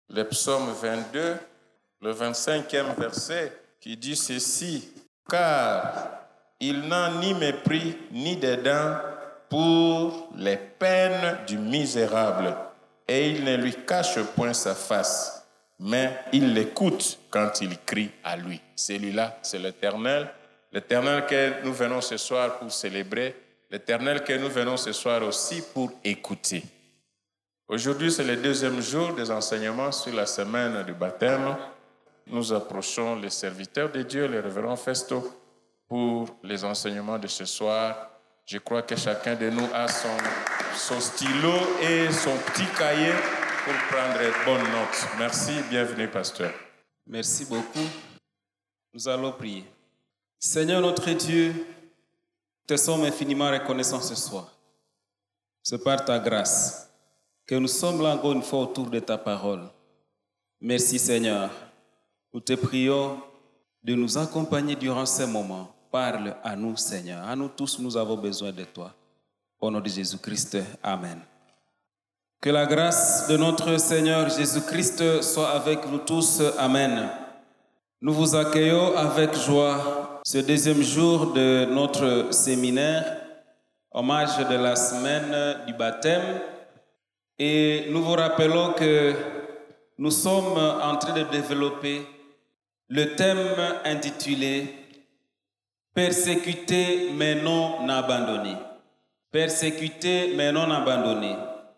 le psaume 22, le 25e verset, qui dit ceci: « Car il n'a ni mépris ni dédain pour les peines du misérable, et il ne lui cache point sa face, mais il l'écoute quand il crie à lui. » Celui-là, c'est l'Éternel. L'Éternel que nous venons ce soir pour célébrer, l'Éternel que nous venons ce soir aussi pour écouter. Aujourd'hui, c'est le deuxième jour des enseignements sur la semaine du baptême. Nous approchons les serviteurs de Dieu, le révérend Festo, pour les enseignements de ce soir. Je crois que chacun de nous a son stylo et son petit cahier pour prendre bonne note. Merci, bienvenue, pasteur. Merci beaucoup. Nous allons prier. Seigneur notre Dieu, te sommes infiniment reconnaissants ce soir. C'est par ta grâce que nous sommes là encore une fois autour de ta parole. Merci Seigneur. Nous te prions de nous accompagner durant ces moments. Parle à nous Seigneur. À nous tous, nous avons besoin de toi. Au nom de Jésus-Christ, Amen. Que la grâce de notre Seigneur Jésus-Christ soit avec nous tous. Amen. Nous vous accueillons avec joie ce deuxième jour de notre séminaire, hommage de la semaine du baptême. Et nous vous rappelons que nous sommes en train de développer le thème intitulé « Persécutés mais non abandonnés ». Persécutés mais non abandonnés.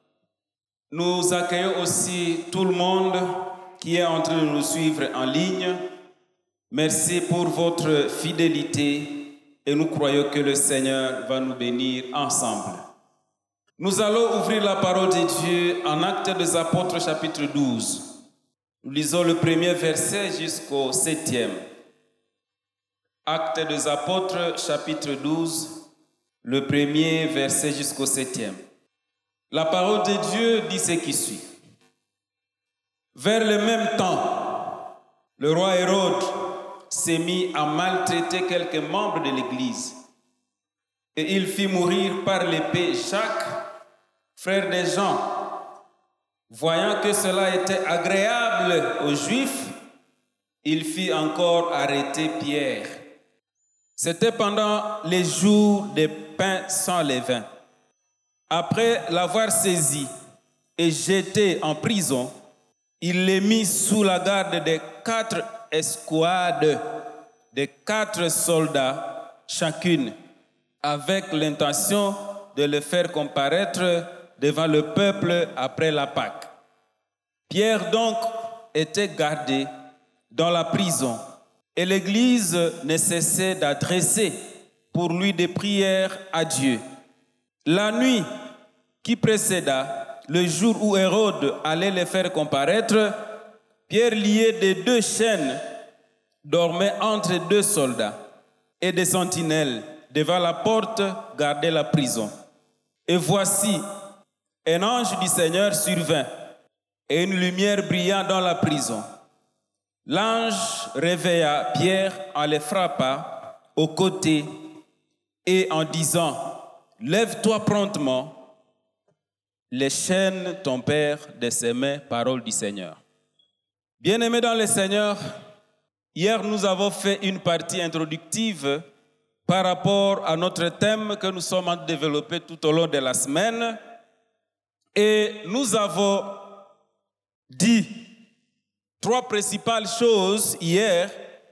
Nous accueillons aussi tout le monde qui est en train de nous suivre en ligne. Merci pour votre fidélité et nous croyons que le Seigneur va nous bénir ensemble. Nous allons ouvrir la parole de Dieu en Actes des Apôtres chapitre 12. Nous lisons le premier verset jusqu'au 7e. Actes des Apôtres chapitre 12, le premier verset jusqu'au 7e. La parole de Dieu dit ce qui suit. Vers le même temps, le roi Hérode s'est mis à maltraiter quelques membres de l'Église. Et il fit mourir par l'épée Jacques, frère des Jean. Voyant que cela était agréable aux Juifs, il fit encore arrêter Pierre. C'était pendant les jours des pains sans levain. Après l'avoir saisi et jeté en prison, il les mit sous la garde des 4 escouades de 4 soldats chacune, avec l'intention de le faire comparaître devant le peuple après la Pâque. Pierre donc était gardé dans la prison et l'Église ne cessait d'adresser pour lui des prières à Dieu. La nuit qui précéda le jour où Hérode allait le faire comparaître, Pierre, lié de 2 chaînes, dormait entre 2 soldats et des sentinelles devant la porte gardaient la prison. Et voici, un ange du Seigneur survint et une lumière brillant dans la prison. L'ange réveilla Pierre en le frappant au côté et en disant « Lève-toi promptement ». Les chaînes tombèrent de ses mains, parole du Seigneur. Bien-aimés dans le Seigneur, hier nous avons fait une partie introductive par rapport à notre thème que nous sommes en train de développer tout au long de la semaine. Et nous avons dit 3 principales choses hier,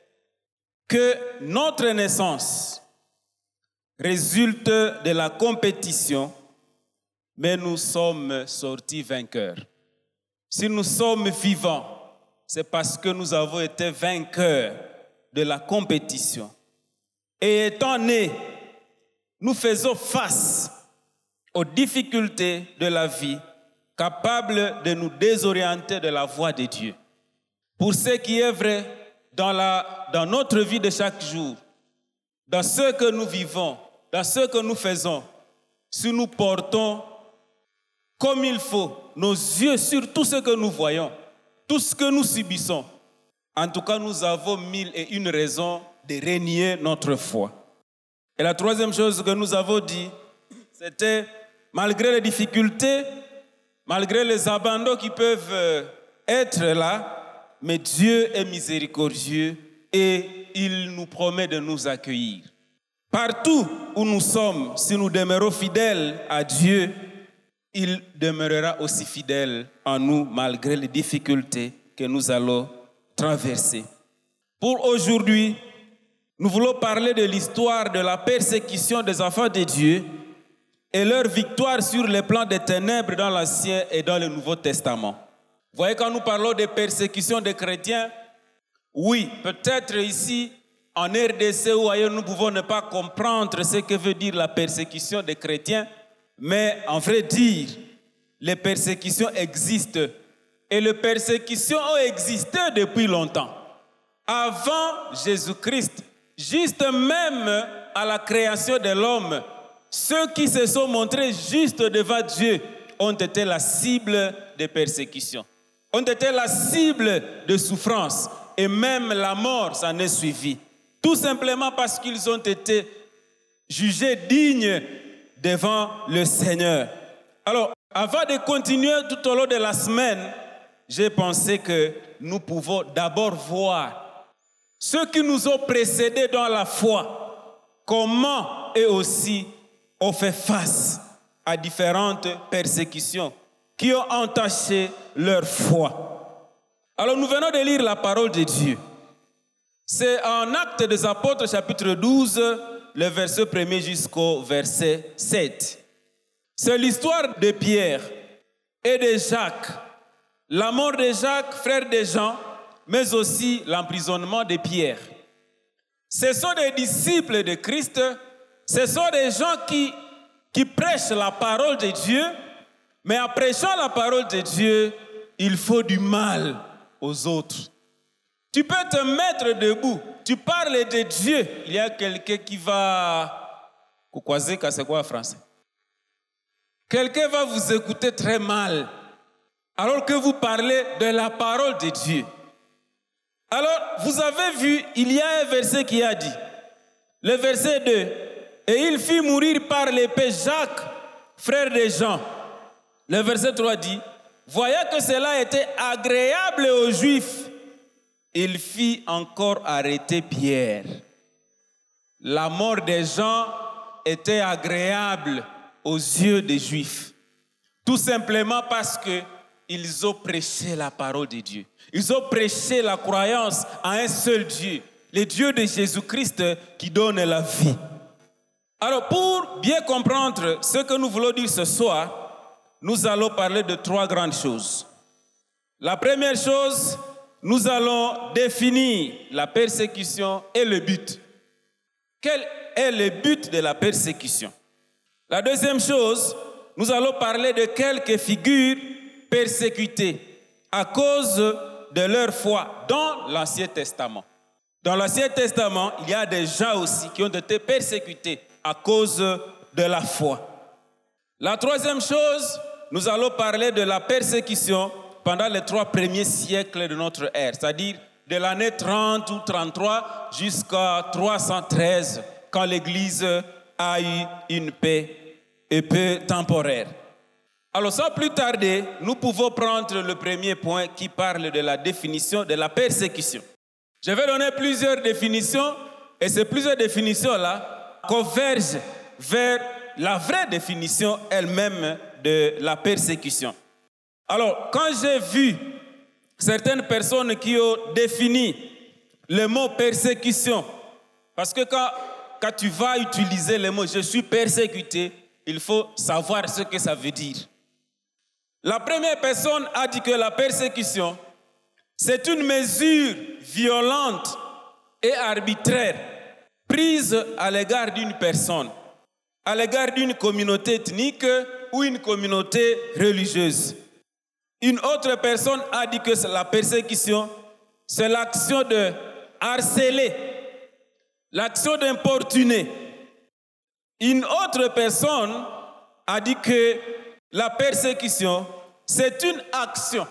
que notre naissance résulte de la compétition, mais nous sommes sortis vainqueurs. Si nous sommes vivants, c'est parce que nous avons été vainqueurs de la compétition. Et étant nés, nous faisons face aux difficultés de la vie, capables de nous désorienter de la voie de Dieu. Pour ce qui est vrai dans notre vie de chaque jour, dans ce que nous vivons, dans ce que nous faisons, si nous portons comme il faut nos yeux sur tout ce que nous voyons, tout ce que nous subissons, en tout cas nous avons 1001 raisons de renier notre foi. Et la 3e chose que nous avons dit, c'était malgré les difficultés, malgré les abandons qui peuvent être là, mais Dieu est miséricordieux et il nous promet de nous accueillir. Partout où nous sommes, si nous demeurons fidèles à Dieu, il demeurera aussi fidèle en nous malgré les difficultés que nous allons traverser. Pour aujourd'hui, nous voulons parler de l'histoire de la persécution des enfants de Dieu et leur victoire sur les plans des ténèbres dans l'Ancien et dans le Nouveau Testament. Vous voyez, quand nous parlons de persécution des chrétiens, oui, peut-être ici, en RDC ou ailleurs, nous pouvons ne pas comprendre ce que veut dire la persécution des chrétiens, mais en vrai dire, les persécutions existent. Et les persécutions ont existé depuis longtemps. Avant Jésus-Christ, juste même à la création de l'homme, ceux qui se sont montrés juste devant Dieu ont été la cible des persécutions, ont été la cible de souffrances, et même la mort s'en est suivie. Tout simplement parce qu'ils ont été jugés dignes devant le Seigneur. Alors, avant de continuer tout au long de la semaine, j'ai pensé que nous pouvons d'abord voir ceux qui nous ont précédés dans la foi, comment eux aussi ont fait face à différentes persécutions qui ont entaché leur foi. Alors, nous venons de lire la parole de Dieu. C'est en Actes des Apôtres, chapitre 12, le verset 1er jusqu'au verset 7. C'est l'histoire de Pierre et de Jacques, la mort de Jacques, frère de Jean, mais aussi l'emprisonnement de Pierre. Ce sont des disciples de Christ, ce sont des gens qui prêchent la parole de Dieu, mais en prêchant la parole de Dieu, il faut du mal aux autres. Tu peux te mettre debout, tu parles de Dieu. Il y a quelqu'un qui va... c'est quoi en français? Quelqu'un va vous écouter très mal, alors que vous parlez de la parole de Dieu. Alors, vous avez vu, il y a un verset qui a dit, le verset 2, « Et il fit mourir par l'épée Jacques, frère de Jean. » Le verset 3 dit, « Voyant que cela était agréable aux Juifs, il fit encore arrêter Pierre. » La mort des gens était agréable aux yeux des Juifs, tout simplement parce qu'ils ont prêché la parole de Dieu. Ils ont prêché la croyance à un seul Dieu, le Dieu de Jésus-Christ qui donne la vie. Alors, pour bien comprendre ce que nous voulons dire ce soir, nous allons parler de 3 grandes choses. La première chose, nous allons définir la persécution et le but. Quel est le but de la persécution? La deuxième chose, nous allons parler de quelques figures persécutées à cause de leur foi dans l'Ancien Testament. Dans l'Ancien Testament, il y a des gens aussi qui ont été persécutés à cause de la foi. La troisième chose, nous allons parler de la persécution pendant les 3 premiers siècles de notre ère, c'est-à-dire de l'année 30 ou 33 jusqu'à 313, quand l'Église a eu une paix un peu temporaire. Alors, sans plus tarder, nous pouvons prendre le premier point qui parle de la définition de la persécution. Je vais donner plusieurs définitions, et ces plusieurs définitions-là convergent vers la vraie définition elle-même de la persécution. Alors, quand j'ai vu certaines personnes qui ont défini le mot persécution, parce que quand tu vas utiliser le mot « je suis persécuté », il faut savoir ce que ça veut dire. La première personne a dit que la persécution, c'est une mesure violente et arbitraire prise à l'égard d'une personne, à l'égard d'une communauté ethnique ou une communauté religieuse. Une autre personne a dit que la persécution, c'est l'action de harceler, l'action d'importuner. Une autre personne a dit que la persécution, c'est une action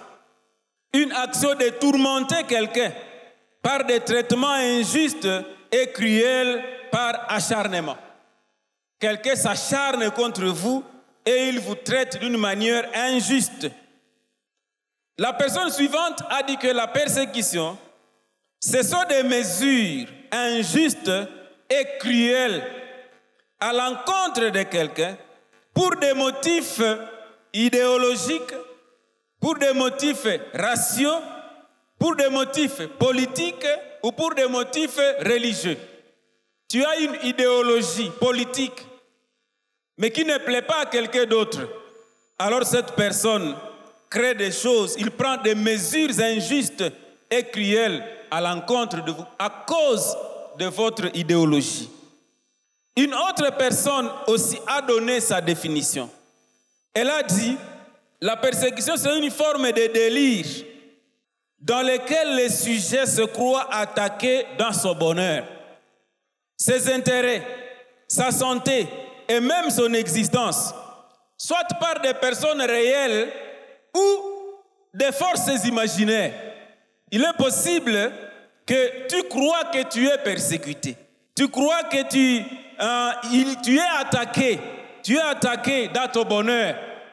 de tourmenter quelqu'un par des traitements injustes et cruels par acharnement. Quelqu'un s'acharne contre vous et il vous traite d'une manière injuste. La personne suivante a dit que la persécution, ce sont des mesures injustes et cruelles à l'encontre de quelqu'un pour des motifs idéologiques, pour des motifs raciaux, pour des motifs politiques ou pour des motifs religieux. Tu as une idéologie politique, mais qui ne plaît pas à quelqu'un d'autre. Alors cette personne crée des choses, il prend des mesures injustes et cruelles à l'encontre de vous à cause de votre idéologie. Une autre personne aussi a donné sa définition. Elle a dit, la persécution c'est une forme de délire dans lequel le sujet se croit attaqué dans son bonheur, ses intérêts, sa santé et même son existence, soit par des personnes réelles ou des forces imaginaires. Il est possible que tu crois que tu es persécuté. Tu crois que tu es attaqué dans ton bonheur.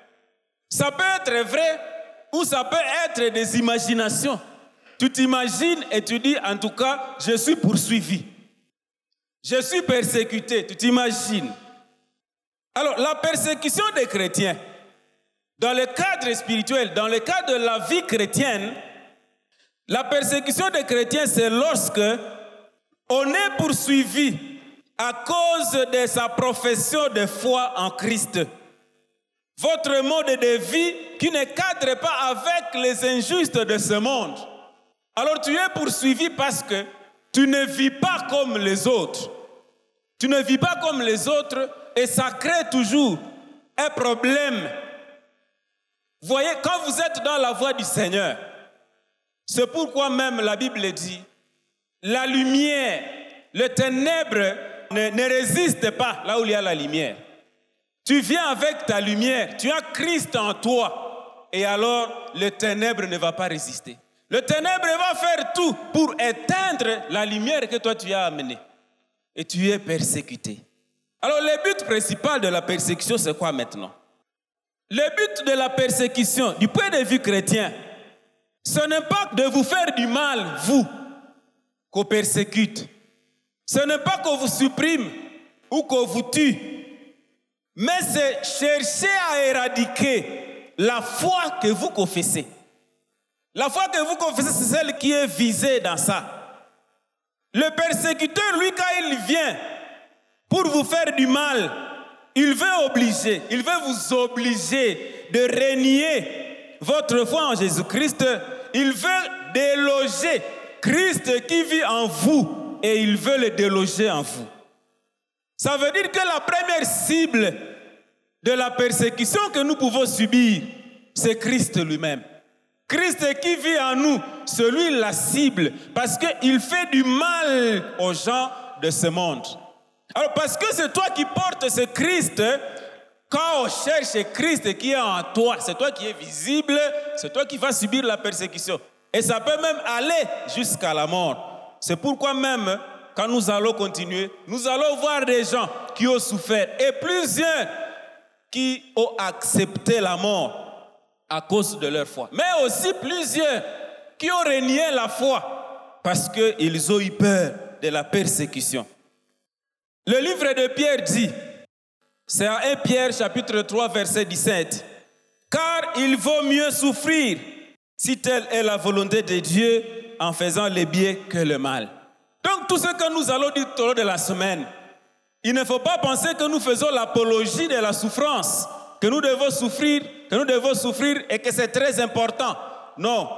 Ça peut être vrai ou ça peut être des imaginations. Tu t'imagines et tu dis, en tout cas, je suis poursuivi. Je suis persécuté, tu t'imagines. Alors, la persécution des chrétiens, dans le cadre spirituel, dans le cadre de la vie chrétienne, la persécution des chrétiens, c'est lorsque on est poursuivi à cause de sa profession de foi en Christ. Votre mode de vie qui ne cadre pas avec les injustes de ce monde. Alors tu es poursuivi parce que tu ne vis pas comme les autres. Tu ne vis pas comme les autres et ça crée toujours un problème. Vous voyez, quand vous êtes dans la voie du Seigneur, c'est pourquoi même la Bible dit, la lumière, le ténèbre ne résiste pas là où il y a la lumière. Tu viens avec ta lumière, tu as Christ en toi, et alors le ténèbre ne va pas résister. Le ténèbre va faire tout pour éteindre la lumière que toi tu as amenée. Et tu es persécuté. Alors le but principal de la persécution, c'est quoi maintenant? Le but de la persécution, du point de vue chrétien, ce n'est pas de vous faire du mal, vous, qu'on persécute. Ce n'est pas qu'on vous supprime ou qu'on vous tue. Mais c'est chercher à éradiquer la foi que vous confessez. La foi que vous confessez, c'est celle qui est visée dans ça. Le persécuteur, lui, quand il vient pour vous faire du mal, il veut vous obliger de renier votre foi en Jésus-Christ. Il veut déloger Christ qui vit en vous et il veut le déloger en vous. Ça veut dire que la première cible de la persécution que nous pouvons subir, c'est Christ lui-même. Christ qui vit en nous, celui la cible, parce qu'il fait du mal aux gens de ce monde. Alors parce que c'est toi qui portes ce Christ, quand on cherche Christ qui est en toi, c'est toi qui es visible, c'est toi qui vas subir la persécution. Et ça peut même aller jusqu'à la mort. C'est pourquoi même, quand nous allons continuer, nous allons voir des gens qui ont souffert et plusieurs qui ont accepté la mort à cause de leur foi. Mais aussi plusieurs qui ont renié la foi parce qu'ils ont eu peur de la persécution. Le livre de Pierre dit, c'est à 1 Pierre chapitre 3 verset 17, « Car il vaut mieux souffrir si telle est la volonté de Dieu en faisant le bien que le mal. » Donc tout ce que nous allons dire tout au long de la semaine, il ne faut pas penser que nous faisons l'apologie de la souffrance, que nous devons souffrir et que c'est très important. Non.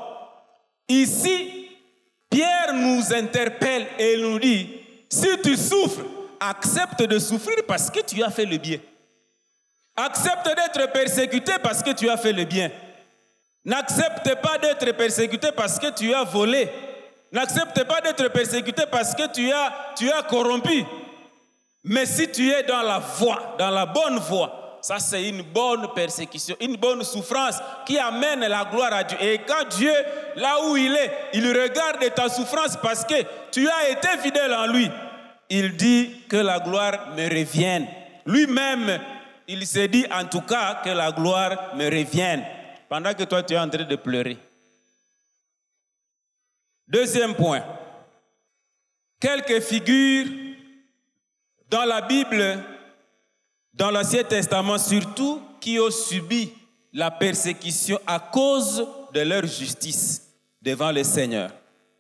Ici, Pierre nous interpelle et nous dit, si tu souffres, accepte de souffrir parce que tu as fait le bien. Accepte d'être persécuté parce que tu as fait le bien. N'accepte pas d'être persécuté parce que tu as volé. N'accepte pas d'être persécuté parce que tu as corrompu. Mais si tu es dans la voie, dans la bonne voie, ça c'est une bonne persécution, une bonne souffrance qui amène la gloire à Dieu. Et quand Dieu, là où il est, il regarde ta souffrance parce que tu as été fidèle en lui. Il dit que la gloire me revienne. Lui-même, il s'est dit en tout cas que la gloire me revienne. Pendant que toi tu es en train de pleurer. Deuxième point. Quelques figures dans la Bible, dans l'Ancien Testament surtout, qui ont subi la persécution à cause de leur justice devant le Seigneur.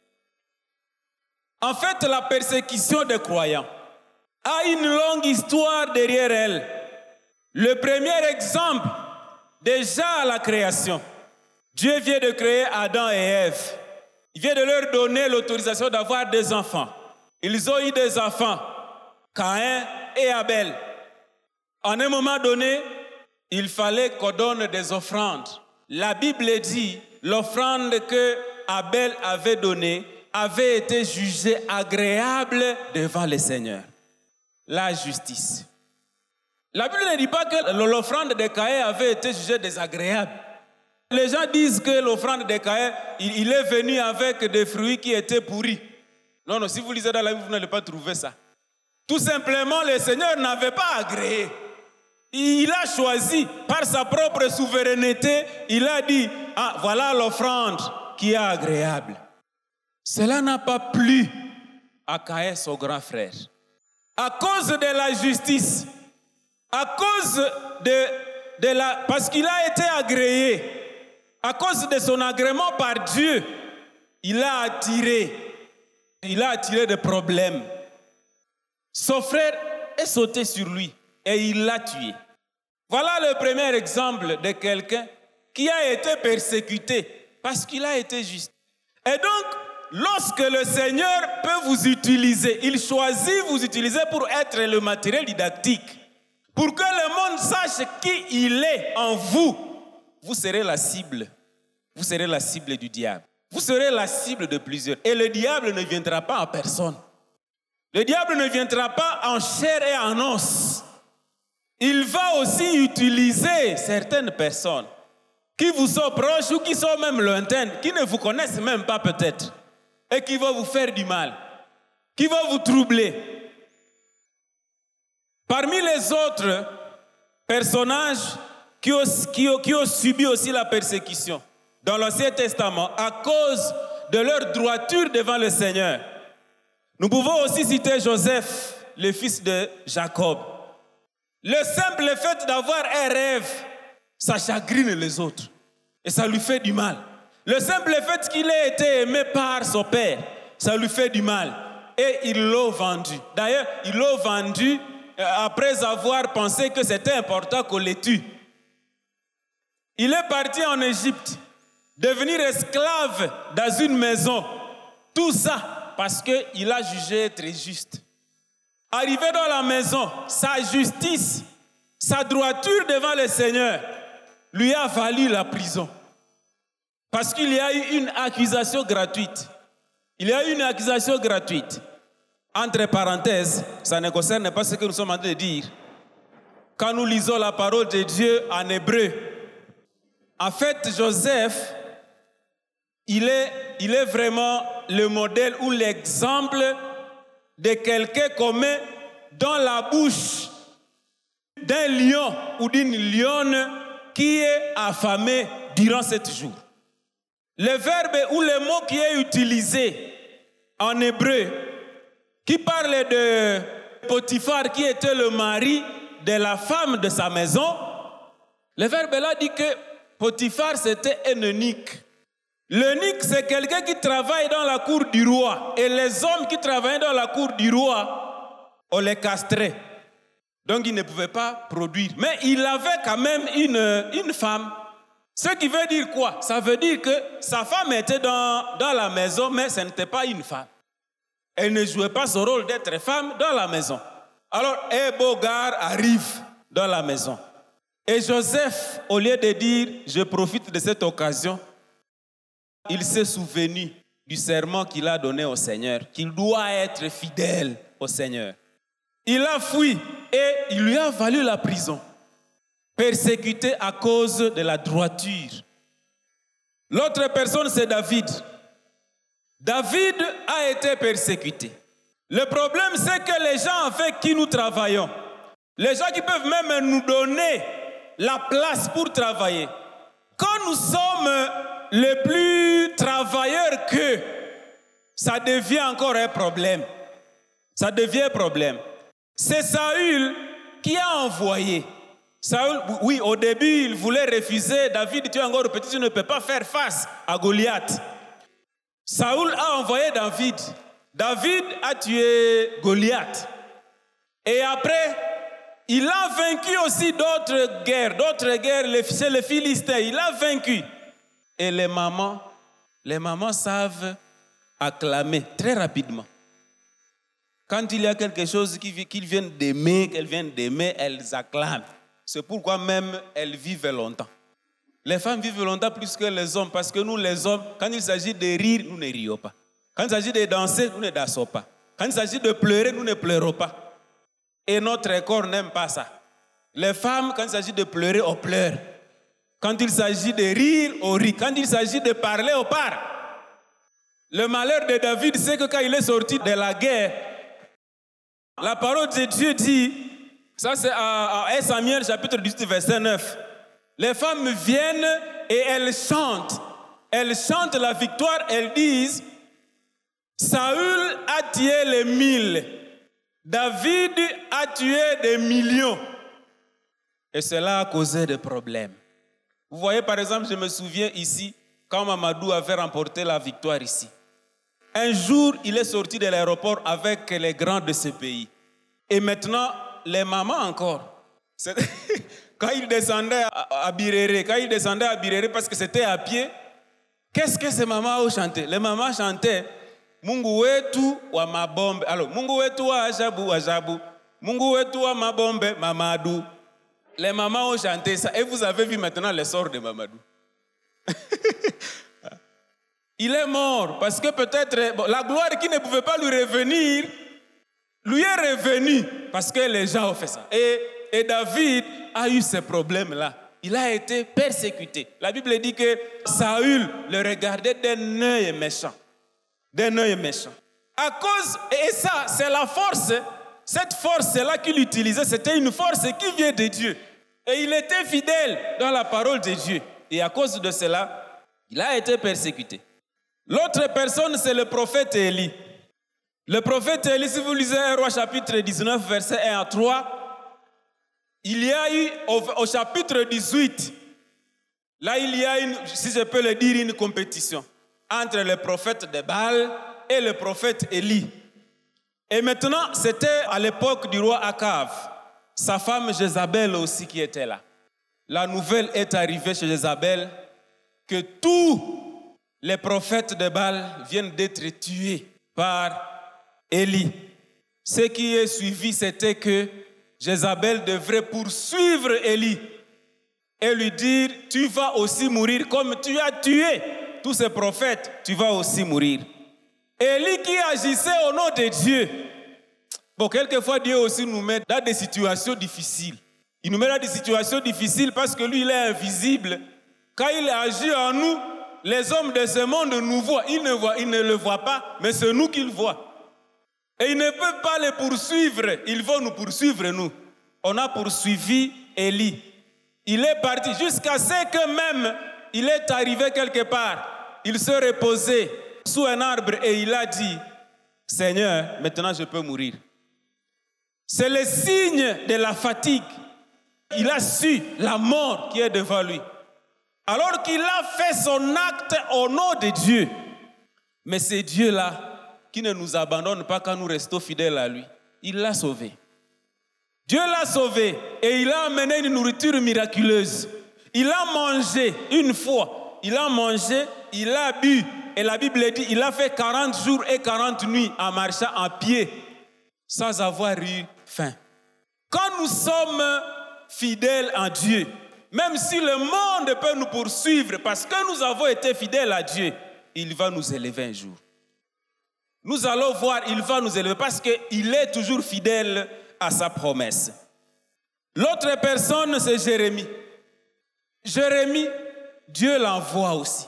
En fait, la persécution des croyants a une longue histoire derrière elle. Le premier exemple, déjà à la création, Dieu vient de créer Adam et Ève. Il vient de leur donner l'autorisation d'avoir des enfants. Ils ont eu des enfants, Caïn et Abel. En un moment donné, il fallait qu'on donne des offrandes. La Bible dit, l'offrande que Abel avait donnée avait été jugée agréable devant le Seigneur. La justice. La Bible ne dit pas que l'offrande de Caïn avait été jugée désagréable. Les gens disent que l'offrande de Caïn, il est venu avec des fruits qui étaient pourris. Non, non, si vous lisez dans la Bible, vous n'allez pas trouver ça. Tout simplement, le Seigneur n'avait pas agréé. Il a choisi, par sa propre souveraineté, il a dit, ah, voilà l'offrande qui est agréable. Cela n'a pas plu à Caïn, son grand frère. À cause de la justice, à cause parce qu'il a été agréé, à cause de son agrément par Dieu, il a attiré des problèmes. Son frère est sauté sur lui et il l'a tué. Voilà le premier exemple de quelqu'un qui a été persécuté parce qu'il a été juste. Et donc, lorsque le Seigneur peut vous utiliser, il choisit vous utiliser pour être le matériel didactique, pour que le monde sache qui il est en vous, vous serez la cible. Vous serez la cible du diable. Vous serez la cible de plusieurs. Et le diable ne viendra pas en personne. Le diable ne viendra pas en chair et en os. Il va aussi utiliser certaines personnes qui vous sont proches ou qui sont même lointaines, qui ne vous connaissent même pas peut-être, et qui vont vous faire du mal, qui vont vous troubler. Parmi les autres personnages qui ont subi aussi la persécution dans l'Ancien Testament à cause de leur droiture devant le Seigneur, nous pouvons aussi citer Joseph, le fils de Jacob. Le simple fait d'avoir un rêve, ça chagrine les autres et ça lui fait du mal. Le simple fait qu'il ait été aimé par son père, ça lui fait du mal. Et ils l'ont vendu. D'ailleurs, ils l'ont vendu après avoir pensé que c'était important qu'on les tue. Il est parti en Égypte, devenir esclave dans une maison. Tout ça parce qu'il a jugé être juste. Arrivé dans la maison, sa justice, sa droiture devant le Seigneur lui a valu la prison. Parce qu'il y a eu une accusation gratuite. Il y a eu une accusation gratuite. Entre parenthèses, ça ne concerne pas ce que nous sommes en train de dire. Quand nous lisons la parole de Dieu en hébreu, en fait, Joseph, il est vraiment le modèle ou l'exemple de quelqu'un qu'on met dans la bouche d'un lion ou d'une lionne qui est affamé durant 7 jours. Le verbe ou le mot qui est utilisé en hébreu, qui parle de Potiphar, qui était le mari de la femme de sa maison, le verbe là dit que Potiphar c'était un eunuque. L'eunuque, c'est quelqu'un qui travaille dans la cour du roi. Et les hommes qui travaillaient dans la cour du roi, on les castrait. Donc, ils ne pouvaient pas produire. Mais il avait quand même une femme. Ce qui veut dire quoi? Ça veut dire que sa femme était dans la maison, mais ce n'était pas une femme. Elle ne jouait pas son rôle d'être femme dans la maison. Alors, un beau gars arrive dans la maison. Et Joseph, au lieu de dire « je profite de cette occasion », il s'est souvenu du serment qu'il a donné au Seigneur, qu'il doit être fidèle au Seigneur. Il a fui et il lui a valu la prison, persécuté à cause de la droiture. L'autre personne, c'est David. David a été persécuté. Le problème, c'est que les gens avec qui nous travaillons, les gens qui peuvent même nous donner la place pour travailler, quand nous sommes les plus travailleurs qu'eux, ça devient encore un problème. Ça devient un problème. C'est Saül qui a envoyé. Saül, oui, au début, il voulait refuser. David, tu es encore petit, tu ne peux pas faire face à Goliath. Saül a envoyé David. David a tué Goliath. Et après, il a vaincu aussi d'autres guerres. C'est les Philistins. Il a vaincu. Et les mamans savent acclamer très rapidement. Quand il y a quelque chose qu'elles viennent d'aimer, elles acclament. C'est pourquoi même elles vivent longtemps. Les femmes vivent longtemps plus que les hommes, parce que nous, les hommes, quand il s'agit de rire, nous ne rions pas. Quand il s'agit de danser, nous ne dansons pas. Quand il s'agit de pleurer, nous ne pleurons pas. Et notre corps n'aime pas ça. Les femmes, quand il s'agit de pleurer, on pleure. Quand il s'agit de rire, on rit. Quand il s'agit de parler, on parle. Le malheur de David, c'est que quand il est sorti de la guerre, la parole de Dieu dit, ça c'est à 1 Samuel chapitre 18 verset 9, les femmes viennent et elles chantent. Elles chantent la victoire, elles disent, Saül a tué les 1000, David a tué des millions. Et cela a causé des problèmes. Vous voyez par exemple, je me souviens ici, quand Mamadou avait remporté la victoire ici. Un jour, il est sorti de l'aéroport avec les grands de ce pays. Et maintenant, les mamans encore. Quand il descendait à Birere, parce que c'était à pied, qu'est-ce que ces mamans ont chanté? Les mamans chantaient Mungu wetu wa mabombe. Alors, Mungu wetu wa ajabu ajabu. Mungu wetu wa mabombe Mamadou. Les mamans ont chanté ça. Et vous avez vu maintenant le sort de Mamadou. Il est mort parce que peut-être la gloire qui ne pouvait pas lui revenir, lui est revenue parce que les gens ont fait ça. Et David a eu ce problème-là. Il a été persécuté. La Bible dit que Saül le regardait d'un œil méchant. D'un œil méchant. À cause, et ça, c'est la force. Cette force-là qu'il utilisait, c'était une force qui vient de Dieu. Et il était fidèle dans la parole de Dieu. Et à cause de cela, il a été persécuté. L'autre personne, c'est le prophète Élie. Le prophète Élie, si vous lisez 1 Roi chapitre 19, verset 1 à 3, il y a eu au chapitre 18, là il y a si je peux le dire, une compétition entre le prophète de Baal et le prophète Élie. Et maintenant, c'était à l'époque du roi Akav, sa femme Jézabel aussi qui était là. La nouvelle est arrivée chez Jézabel que tous les prophètes de Baal viennent d'être tués par Élie. Ce qui est suivi, c'était que Jézabel devrait poursuivre Élie et lui dire, tu vas aussi mourir comme tu as tué tous ces prophètes, tu vas aussi mourir. Élie qui agissait au nom de Dieu. Bon, quelquefois Dieu aussi nous met dans des situations difficiles. Il nous met dans des situations difficiles parce que lui, il est invisible. Quand il agit en nous, les hommes de ce monde nous voient. Ils ne le voient pas, mais c'est nous qu'ils voient. Et ils ne peuvent pas les poursuivre. Ils vont nous poursuivre, nous. On a poursuivi Élie. Il est parti jusqu'à ce que même il est arrivé quelque part. Il se reposait sous un arbre et il a dit, Seigneur, maintenant je peux mourir. C'est le signe de la fatigue. Il a su la mort qui est devant lui. Alors qu'il a fait son acte au nom de Dieu. Mais c'est Dieu-là qui ne nous abandonne pas quand nous restons fidèles à lui. Il l'a sauvé. Dieu l'a sauvé et il a amené une nourriture miraculeuse. Il a mangé une fois. Il a mangé, il a bu. Et la Bible dit, il a fait 40 jours et 40 nuits en marchant en pied sans avoir eu faim. Quand nous sommes fidèles en Dieu, même si le monde peut nous poursuivre parce que nous avons été fidèles à Dieu, il va nous élever un jour. Nous allons voir, il va nous élever parce qu'il est toujours fidèle à sa promesse. L'autre personne, c'est Jérémie. Jérémie, Dieu l'envoie aussi.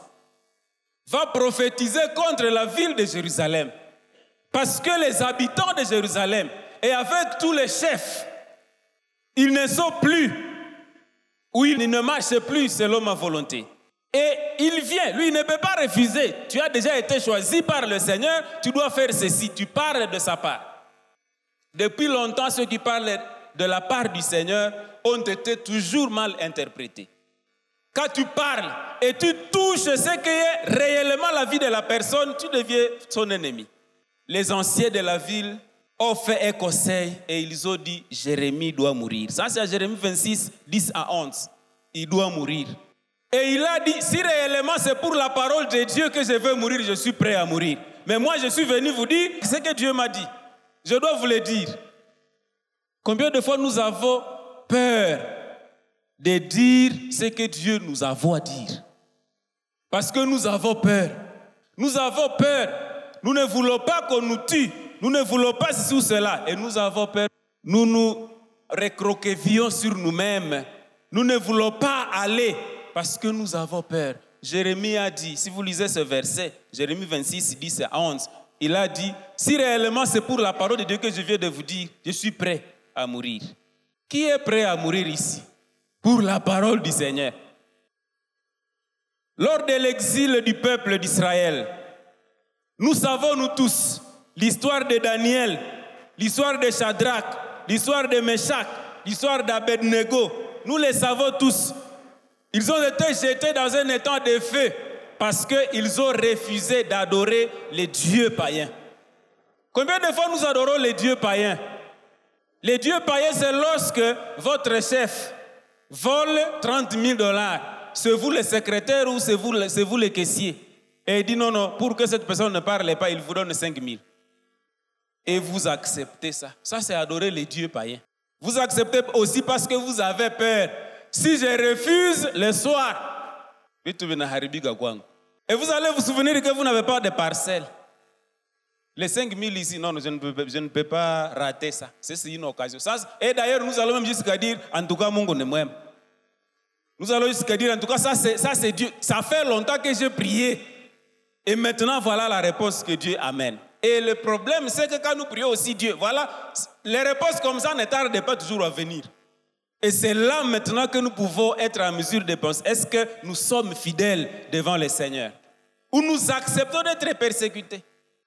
Va prophétiser contre la ville de Jérusalem. Parce que les habitants de Jérusalem, et avec tous les chefs, ils ne sont plus, ou ils ne marchent plus selon ma volonté. Et il vient, lui il ne peut pas refuser. Tu as déjà été choisi par le Seigneur, tu dois faire ceci, tu parles de sa part. Depuis longtemps, ceux qui parlent de la part du Seigneur ont été toujours mal interprétés. Quand tu parles et tu touches ce qui est réellement la vie de la personne, tu deviens son ennemi. Les anciens de la ville ont fait un conseil et ils ont dit Jérémie doit mourir. Ça c'est à Jérémie 26, 10 à 11. Il doit mourir. Et il a dit, si réellement c'est pour la parole de Dieu que je veux mourir, je suis prêt à mourir. Mais moi je suis venu vous dire ce que Dieu m'a dit. Je dois vous le dire. Combien de fois nous avons peur de dire ce que Dieu nous a à dire? Parce que nous avons peur. Nous avons peur. Nous ne voulons pas qu'on nous tue. Nous ne voulons pas ceci ou cela. Et nous avons peur. Nous nous recroquevillons sur nous-mêmes. Nous ne voulons pas aller parce que nous avons peur. Jérémie a dit, si vous lisez ce verset, Jérémie 26, 10 à 11, il a dit, si réellement c'est pour la parole de Dieu que je viens de vous dire, je suis prêt à mourir. Qui est prêt à mourir ici? Pour la parole du Seigneur. Lors de l'exil du peuple d'Israël, nous savons, nous tous, l'histoire de Daniel, l'histoire de Shadrach, l'histoire de Meshach, l'histoire d'Abednego. Nous les savons tous. Ils ont été jetés dans un étang de feu parce qu'ils ont refusé d'adorer les dieux païens. Combien de fois nous adorons les dieux païens? Les dieux païens, c'est lorsque votre chef vole $30,000. C'est vous le secrétaire ou c'est vous le caissier. Et il dit non, pour que cette personne ne parle pas, il vous donne 5,000. Et vous acceptez ça. Ça, c'est adorer les dieux païens. Vous acceptez aussi parce que vous avez peur. Si je refuse le soir, et vous allez vous souvenir que vous n'avez pas de parcelle. Les 5,000 ici, non, je ne peux pas rater ça. C'est une occasion. Ça, et d'ailleurs, nous allons même jusqu'à dire, en tout cas, mon Dieu m'aime. Nous allons jusqu'à dire, en tout cas, ça c'est Dieu. Ça fait longtemps que j'ai prié. Et maintenant, voilà la réponse que Dieu amène. Et le problème, c'est que quand nous prions aussi Dieu, voilà, les réponses comme ça ne tardent pas toujours à venir. Et c'est là maintenant que nous pouvons être en mesure de penser, est-ce que nous sommes fidèles devant le Seigneur? Ou nous acceptons d'être persécutés?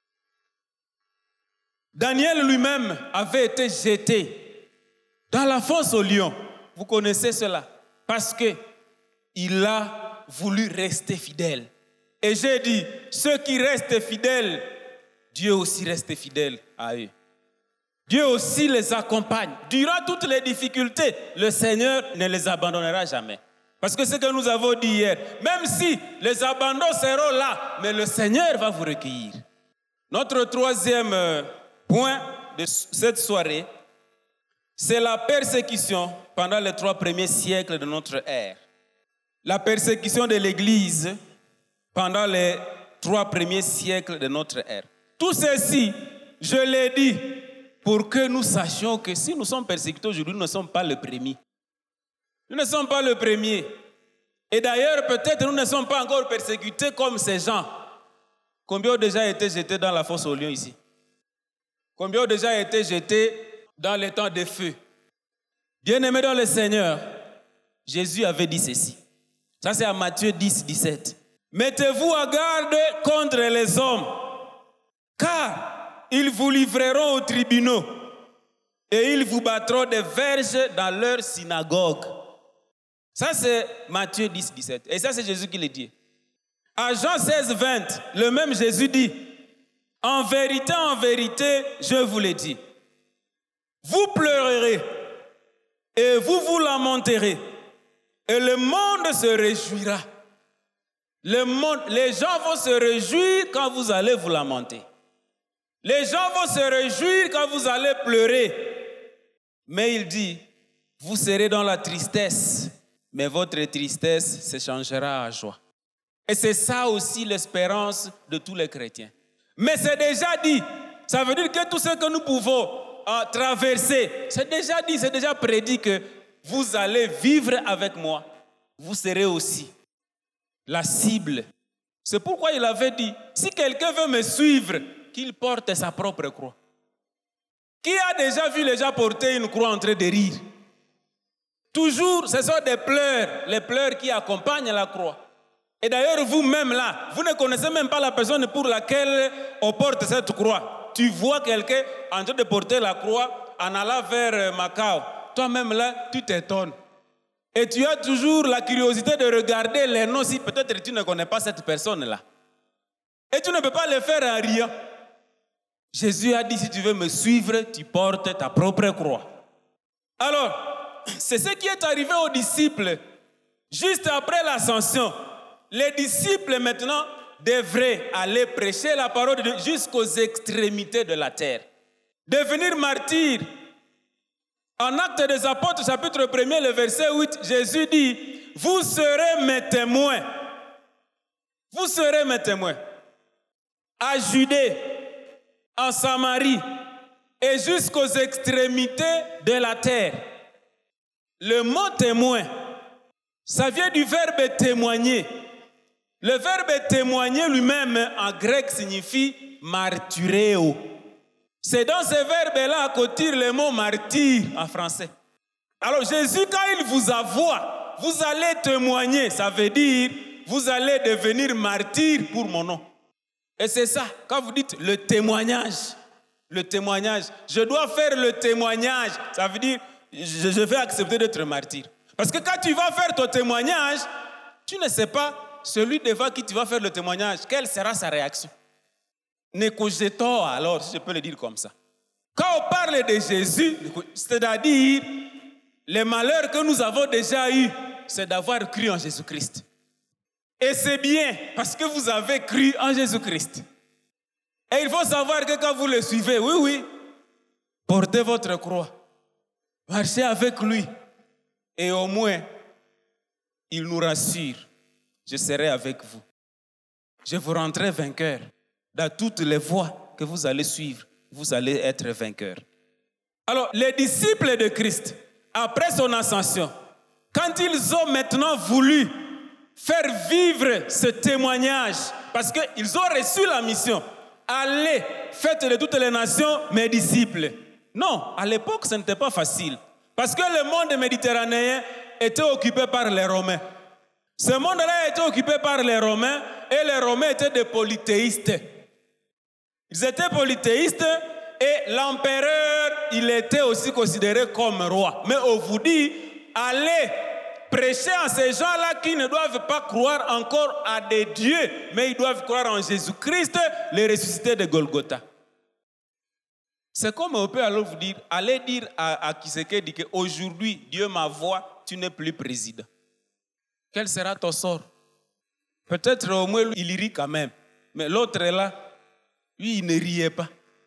Daniel lui-même avait été jeté dans la fosse aux lions. Vous connaissez cela. Parce qu'il a voulu rester fidèle. Et j'ai dit, ceux qui restent fidèles, Dieu aussi reste fidèle à eux. Dieu aussi les accompagne. Durant toutes les difficultés, le Seigneur ne les abandonnera jamais. Parce que c'est ce que nous avons dit hier. Même si les abandons seront là, mais le Seigneur va vous recueillir. Notre troisième point de cette soirée, c'est la persécution pendant les 3 premiers siècles de notre ère. La persécution de l'Église pendant les 3 premiers siècles de notre ère. Tout ceci, je l'ai dit, pour que nous sachions que si nous sommes persécutés aujourd'hui, nous ne sommes pas le premier. Nous ne sommes pas le premier. Et d'ailleurs, peut-être nous ne sommes pas encore persécutés comme ces gens. Combien ont déjà été jetés dans la fosse aux lions ici? Combien ont déjà été jetés dans les temps de feu? Bien-aimés dans le Seigneur, Jésus avait dit ceci. Ça, c'est à Matthieu 10, 17. Mettez-vous à garde contre les hommes, car ils vous livreront aux tribunaux et ils vous battront des verges dans leur synagogue. Ça, c'est Matthieu 10, 17. Et ça, c'est Jésus qui le dit. À Jean 16, 20, le même Jésus dit, en vérité, je vous le dis, vous pleurerez et vous vous lamenterez et le monde se réjouira. Les gens vont se réjouir quand vous allez vous lamenter. Les gens vont se réjouir quand vous allez pleurer. Mais il dit, vous serez dans la tristesse, mais votre tristesse se changera en joie. Et c'est ça aussi l'espérance de tous les chrétiens. Mais c'est déjà dit. Ça veut dire que tout ce que nous pouvons traverser, c'est déjà dit, c'est déjà prédit que vous allez vivre avec moi. Vous serez aussi la cible. C'est pourquoi il avait dit, si quelqu'un veut me suivre, qu'il porte sa propre croix. Qui a déjà vu les gens porter une croix en train de rire? Toujours, ce sont des pleurs, les pleurs qui accompagnent la croix. Et d'ailleurs, vous-même là, vous ne connaissez même pas la personne pour laquelle on porte cette croix. Tu vois quelqu'un en train de porter la croix en allant vers Macao. Toi-même là, tu t'étonnes. Et tu as toujours la curiosité de regarder les noms si peut-être tu ne connais pas cette personne-là. Et tu ne peux pas le faire en riant. Jésus a dit, si tu veux me suivre, tu portes ta propre croix. Alors, c'est ce qui est arrivé aux disciples. Juste après l'ascension, les disciples maintenant devraient aller prêcher la parole de Dieu jusqu'aux extrémités de la terre. Devenir martyrs. En Actes des Apôtres, chapitre 1, le verset 8, Jésus dit, vous serez mes témoins. Vous serez mes témoins. À Judée, en Samarie et jusqu'aux extrémités de la terre. Le mot témoin, ça vient du verbe témoigner. Le verbe témoigner lui-même en grec signifie martyreo. C'est dans ce verbe-là qu'on tire le mot martyr en français. Alors Jésus, quand il vous envoie, vous allez témoigner. Ça veut dire, vous allez devenir martyr pour mon nom. Et c'est ça, quand vous dites le témoignage, je dois faire le témoignage. Ça veut dire, je vais accepter d'être martyr. Parce que quand tu vas faire ton témoignage, tu ne sais pas, celui devant qui tu vas faire le témoignage, quelle sera sa réaction. Nekojeto, alors, si je peux le dire comme ça. Quand on parle de Jésus, c'est-à-dire, les malheurs que nous avons déjà eus, c'est d'avoir cru en Jésus-Christ. Et c'est bien, parce que vous avez cru en Jésus-Christ. Et il faut savoir que quand vous le suivez, oui, portez votre croix. Marchez avec lui. Et au moins, il nous rassure. Je serai avec vous. Je vous rendrai vainqueur. Dans toutes les voies que vous allez suivre, vous allez être vainqueur. Alors, les disciples de Christ, après son ascension, quand ils ont maintenant voulu faire vivre ce témoignage, parce qu'ils ont reçu la mission, allez, faites de toutes les nations mes disciples. Non, à l'époque, ce n'était pas facile. Parce que le monde méditerranéen était occupé par les Romains. Ce monde-là était occupé par les Romains et les Romains étaient des polythéistes. Ils étaient polythéistes et l'empereur, il était aussi considéré comme roi. Mais on vous dit, allez prêcher à ces gens-là qui ne doivent pas croire encore à des dieux, mais ils doivent croire en Jésus-Christ, le ressuscité de Golgotha. C'est comme on peut alors vous dire, allez dire à Tshisekedi qu'aujourd'hui, Dieu m'envoie, tu n'es plus président. Quel sera ton sort? Peut-être au moins il rit quand même, mais l'autre est là, lui il ne riait pas.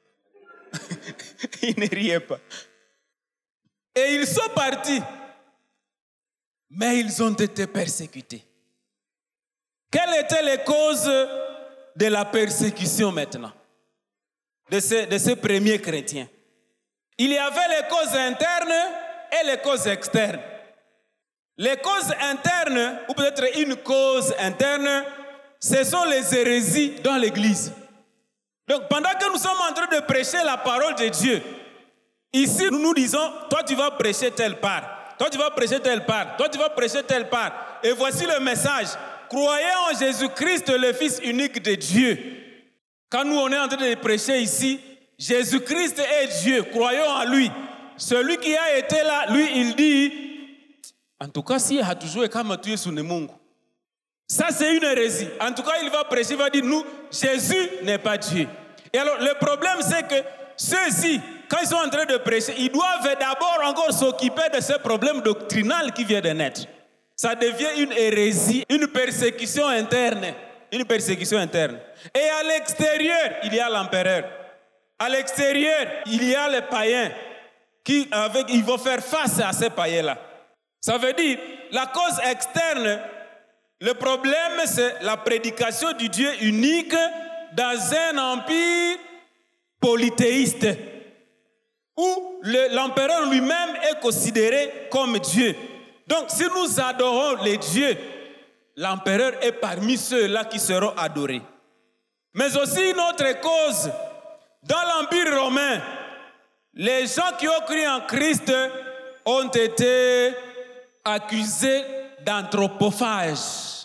Il ne riait pas. Et ils sont partis. Mais ils ont été persécutés. Quelles étaient les causes de la persécution maintenant de ces premiers chrétiens? Il y avait les causes internes et les causes externes. Les causes internes, ou peut-être une cause interne, ce sont les hérésies dans l'Église. Donc pendant que nous sommes en train de prêcher la parole de Dieu, ici nous nous disons, toi tu vas prêcher telle part. Toi, tu vas prêcher telle part. Toi, tu vas prêcher telle part. Et voici le message. Croyez en Jésus-Christ, le Fils unique de Dieu. Quand nous, on est en train de prêcher ici, Jésus-Christ est Dieu. Croyons en lui. Celui qui a été là, lui, il dit, en tout cas, si il a toujours été comme tu es sous le monde. Ça, c'est une hérésie. En tout cas, il va prêcher, il va dire, nous, Jésus n'est pas Dieu. Et alors, le problème, c'est que ceux-ci, quand ils sont en train de prêcher, ils doivent d'abord encore s'occuper de ce problème doctrinal qui vient de naître. Ça devient une hérésie, une persécution interne. Une persécution interne. Et à l'extérieur, il y a l'empereur. À l'extérieur, il y a les païens ils vont faire face à ces païens-là. Ça veut dire, la cause externe, le problème, c'est la prédication du Dieu unique dans un empire polythéiste, où l'empereur lui-même est considéré comme Dieu. Donc, si nous adorons les dieux, l'empereur est parmi ceux-là qui seront adorés. Mais aussi une autre cause, dans l'Empire romain, les gens qui ont cru en Christ ont été accusés d'anthropophage.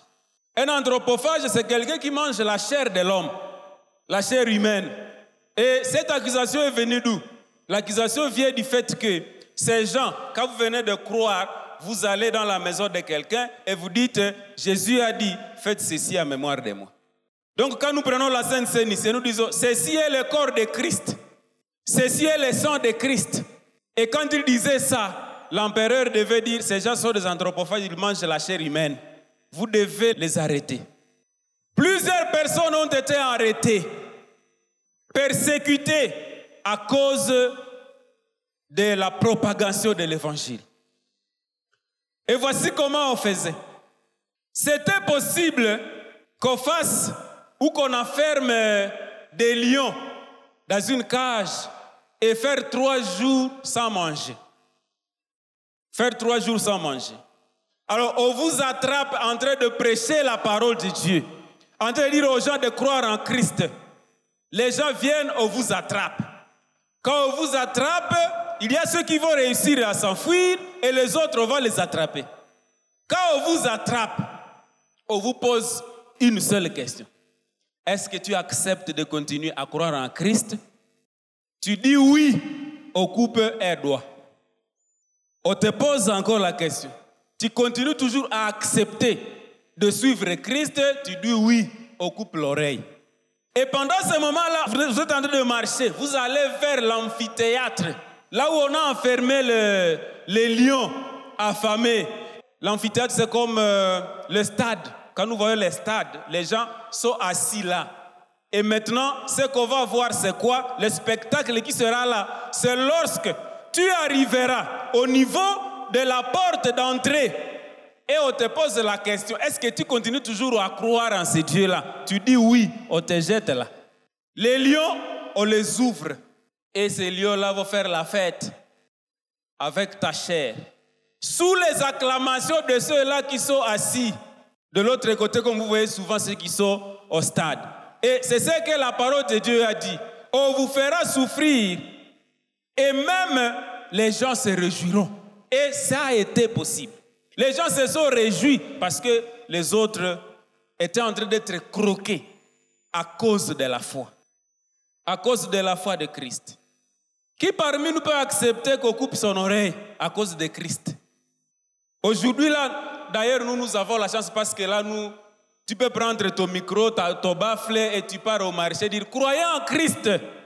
Un anthropophage, c'est quelqu'un qui mange la chair de l'homme, la chair humaine. Et cette accusation est venue d'où? L'accusation vient du fait que ces gens, quand vous venez de croire, vous allez dans la maison de quelqu'un et vous dites, Jésus a dit, faites ceci en mémoire de moi. Donc quand nous prenons la Sainte Seine, nous disons, ceci est le corps de Christ, ceci est le sang de Christ. Et quand il disait ça, l'empereur devait dire, ces gens sont des anthropophages, ils mangent la chair humaine. Vous devez les arrêter. Plusieurs personnes ont été arrêtées, persécutées à cause de la propagation de l'évangile. Et voici comment on faisait. C'était possible qu'on fasse ou qu'on enferme des lions dans une cage et faire 3 jours sans manger. Faire 3 jours sans manger. Alors, on vous attrape en train de prêcher la parole de Dieu, en train de dire aux gens de croire en Christ. Les gens viennent, on vous attrape. Quand on vous attrape, il y a ceux qui vont réussir à s'enfuir et les autres, on va les attraper. Quand on vous attrape, on vous pose une seule question. Est-ce que tu acceptes de continuer à croire en Christ? Tu dis oui, on coupe un doigt. On te pose encore la question. Tu continues toujours à accepter de suivre Christ, tu dis oui, on coupe l'oreille. Et pendant ce moment-là, vous êtes en train de marcher, vous allez vers l'amphithéâtre, là où on a enfermé les lions affamés. L'amphithéâtre, c'est comme le stade. Quand nous voyons les stades, les gens sont assis là. Et maintenant, ce qu'on va voir, c'est quoi? Le spectacle qui sera là, c'est lorsque tu arriveras au niveau de la porte d'entrée et on te pose la question, est-ce que tu continues toujours à croire en ce Dieu-là? Tu dis oui, on te jette là. Les lions, on les ouvre et ces lions-là vont faire la fête avec ta chair. Sous les acclamations de ceux-là qui sont assis de l'autre côté, comme vous voyez souvent ceux qui sont au stade. Et c'est ce que la parole de Dieu a dit. On vous fera souffrir et même les gens se réjouiront. Et ça a été possible. Les gens se sont réjouis parce que les autres étaient en train d'être croqués à cause de la foi. À cause de la foi de Christ. Qui parmi nous peut accepter qu'on coupe son oreille à cause de Christ? Aujourd'hui, là, d'ailleurs, nous avons la chance parce que là, tu peux prendre ton micro, ton baffle et tu pars au marché et dire, croyez en Christ.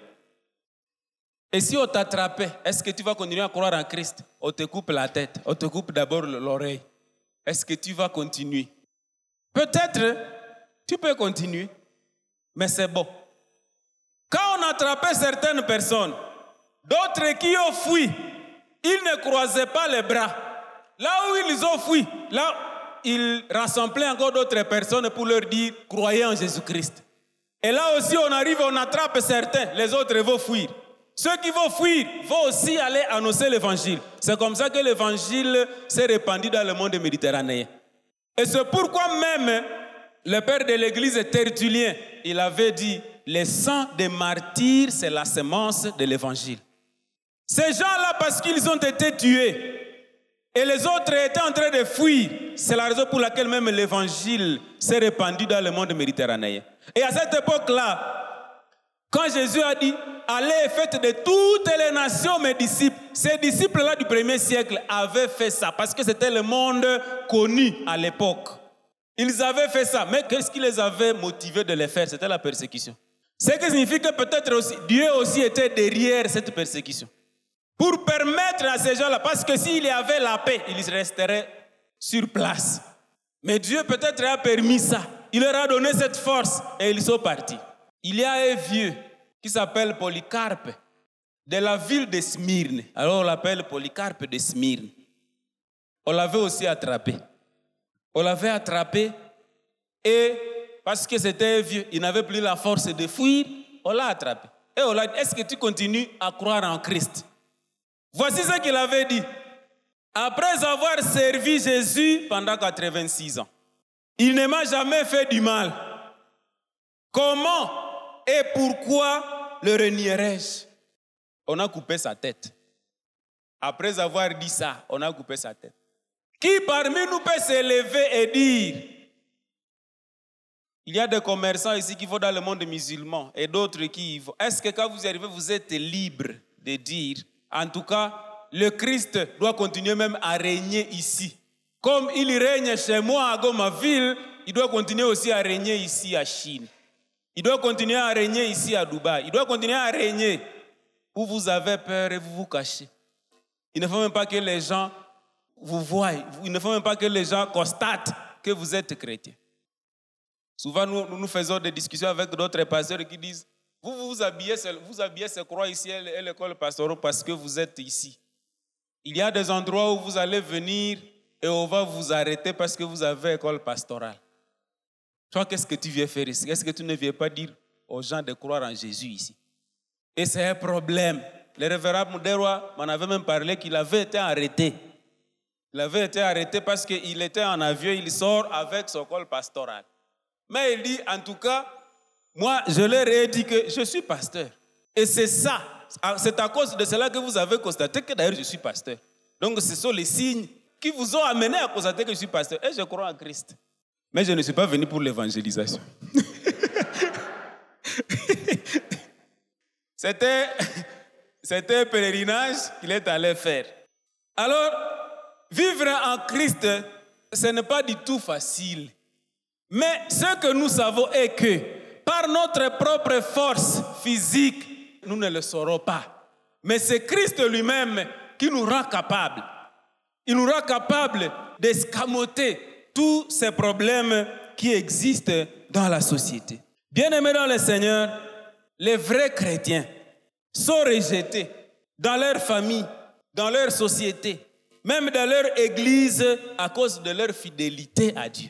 Et si on t'attrapait, est-ce que tu vas continuer à croire en Christ? On te coupe la tête, on te coupe d'abord l'oreille. Est-ce que tu vas continuer? Peut-être, tu peux continuer, mais c'est bon. Quand on attrapait certaines personnes, d'autres qui ont fui, ils ne croisaient pas les bras. Là où ils ont fui, là, ils rassemblaient encore d'autres personnes pour leur dire, croyez en Jésus-Christ. Et là aussi, on arrive, on attrape certains, les autres vont fuir. Ceux qui vont fuir vont aussi aller annoncer l'évangile. C'est comme ça que l'évangile s'est répandu dans le monde méditerranéen. Et c'est pourquoi même le père de l'église Tertullien, il avait dit, le sang des martyrs, c'est la semence de l'évangile. Ces gens-là, parce qu'ils ont été tués, et les autres étaient en train de fuir, c'est la raison pour laquelle même l'évangile s'est répandu dans le monde méditerranéen. Et à cette époque-là, quand Jésus a dit, allez et faites de toutes les nations mes disciples, ces disciples-là du premier siècle avaient fait ça, parce que c'était le monde connu à l'époque. Ils avaient fait ça, mais qu'est-ce qui les avait motivés de le faire? C'était la persécution. Ce qui signifie que peut-être aussi, Dieu aussi était derrière cette persécution. Pour permettre à ces gens-là, parce que s'il y avait la paix, ils resteraient sur place. Mais Dieu peut-être a permis ça. Il leur a donné cette force et ils sont partis. Il y a un vieux qui s'appelle Polycarpe, de la ville de Smyrne. Alors on l'appelle Polycarpe de Smyrne. On l'avait aussi attrapé. On l'avait attrapé et parce que c'était un vieux, il n'avait plus la force de fuir, on l'a attrapé. Et on l'a dit, est-ce que tu continues à croire en Christ? Voici ce qu'il avait dit. Après avoir servi Jésus pendant 86 ans, il ne m'a jamais fait du mal. Comment et pourquoi le renierais-je? On a coupé sa tête. Après avoir dit ça, on a coupé sa tête. Qui parmi nous peut se lever et dire, Il y a des commerçants ici qui vont dans le monde musulman et d'autres qui y vont. Est-ce que quand vous y arrivez, vous êtes libre de dire, en tout cas, le Christ doit continuer même à régner ici. Comme il règne chez moi à Goma ville, il doit continuer aussi à régner ici à Chine. Il doit continuer à régner ici à Dubaï. Il doit continuer à régner où vous avez peur et vous vous cachez. Il ne faut même pas que les gens vous voient. Il ne faut même pas que les gens constatent que vous êtes chrétien. Souvent, nous faisons des discussions avec d'autres pasteurs qui disent vous habillez ce croix ici et l'école pastorale parce que vous êtes ici. Il y a des endroits où vous allez venir et on va vous arrêter parce que vous avez école pastorale. Toi, qu'est-ce que tu viens faire ici? Est-ce que tu ne viens pas dire aux gens de croire en Jésus ici? Et c'est un problème. Le révérend Mouderwa m'en avait même parlé qu'il avait été arrêté. Il avait été arrêté parce qu'il était en avion, il sort avec son col pastoral. Mais il dit, en tout cas, moi, je leur ai dit que je suis pasteur. Et c'est ça, c'est à cause de cela que vous avez constaté que d'ailleurs je suis pasteur. Donc ce sont les signes qui vous ont amené à constater que je suis pasteur. Et je crois en Christ. Mais je ne suis pas venu pour l'évangélisation. C'était un pèlerinage qu'il est allé faire. Alors, vivre en Christ, ce n'est pas du tout facile. Mais ce que nous savons est que par notre propre force physique, nous ne le saurons pas. Mais c'est Christ lui-même qui nous rend capables. Il nous rend capables d'escamoter tous ces problèmes qui existent dans la société. Bien-aimés dans le Seigneur, les vrais chrétiens sont rejetés dans leur famille, dans leur société, même dans leur église à cause de leur fidélité à Dieu.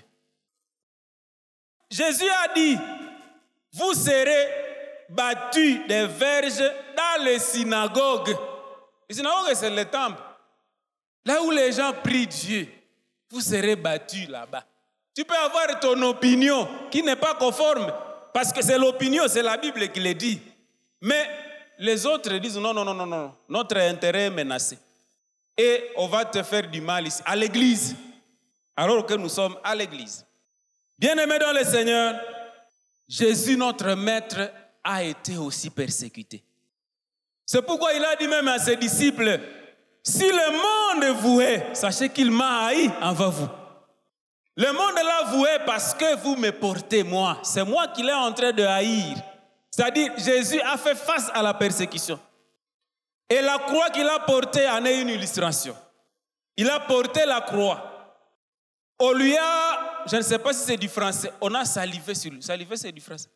Jésus a dit, vous serez battus des verges dans les synagogues. Les synagogues, c'est le temple. Là où les gens prient Dieu, vous serez battus là-bas. Tu peux avoir ton opinion qui n'est pas conforme, parce que c'est l'opinion, c'est la Bible qui le dit. Mais les autres disent non, notre intérêt est menacé. Et on va te faire du mal ici, à l'église, alors que nous sommes à l'église. Bien-aimés dans le Seigneur, Jésus, notre maître, a été aussi persécuté. C'est pourquoi il a dit même à ses disciples, si le monde vous hait, sachez qu'il m'a haï envers vous. Le monde l'a voué parce que vous me portez moi. C'est moi qu'il est en train de haïr. C'est-à-dire, Jésus a fait face à la persécution. Et la croix qu'il a portée en est une illustration. Il a porté la croix. On lui a, je ne sais pas si c'est du français, on a salivé sur lui. Salivé, c'est du français.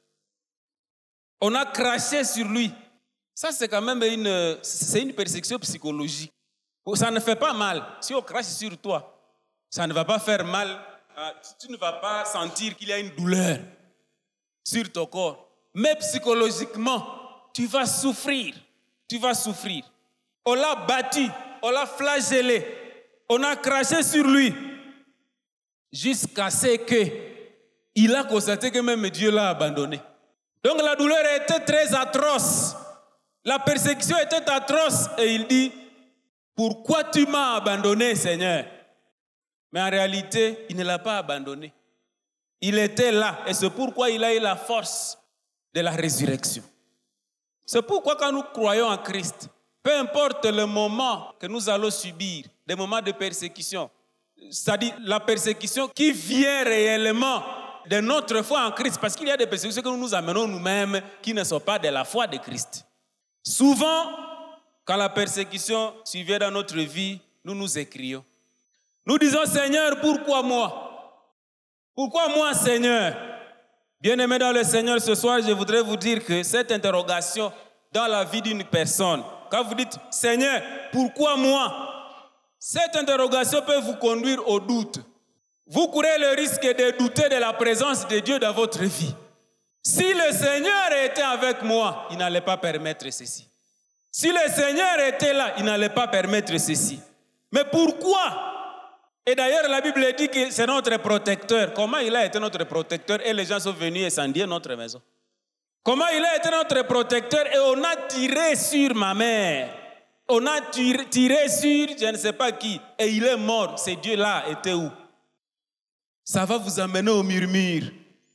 On a craché sur lui. Ça, c'est quand même une persécution psychologique. Ça ne fait pas mal. Si on crache sur toi, ça ne va pas faire mal. Tu ne vas pas sentir qu'il y a une douleur sur ton corps. Mais psychologiquement, tu vas souffrir. Tu vas souffrir. On l'a battu, on l'a flagellé, on a craché sur lui. Jusqu'à ce qu'il a constaté que même Dieu l'a abandonné. Donc la douleur était très atroce. La persécution était atroce. Et il dit, pourquoi tu m'as abandonné, Seigneur? Mais en réalité, il ne l'a pas abandonné. Il était là. Et c'est pourquoi il a eu la force de la résurrection. C'est pourquoi quand nous croyons en Christ, peu importe le moment que nous allons subir, des moments de persécution, c'est-à-dire la persécution qui vient réellement de notre foi en Christ, parce qu'il y a des persécutions que nous nous amenons nous-mêmes qui ne sont pas de la foi de Christ. Souvent, quand la persécution survient dans notre vie, nous nous écrions. Nous disons, Seigneur, pourquoi moi? Pourquoi moi, Seigneur? Bien-aimés dans le Seigneur, ce soir, je voudrais vous dire que cette interrogation dans la vie d'une personne, quand vous dites, Seigneur, pourquoi moi? Cette interrogation peut vous conduire au doute. Vous courez le risque de douter de la présence de Dieu dans votre vie. Si le Seigneur était avec moi, il n'allait pas permettre ceci. Si le Seigneur était là, il n'allait pas permettre ceci. Mais pourquoi? Et d'ailleurs, la Bible dit que c'est notre protecteur. Comment il a été notre protecteur et les gens sont venus incendier notre maison? Comment il a été notre protecteur et on a tiré sur ma mère? On a tiré sur je ne sais pas qui et il est mort. Ce Dieu-là était où? Ça va vous amener au murmure.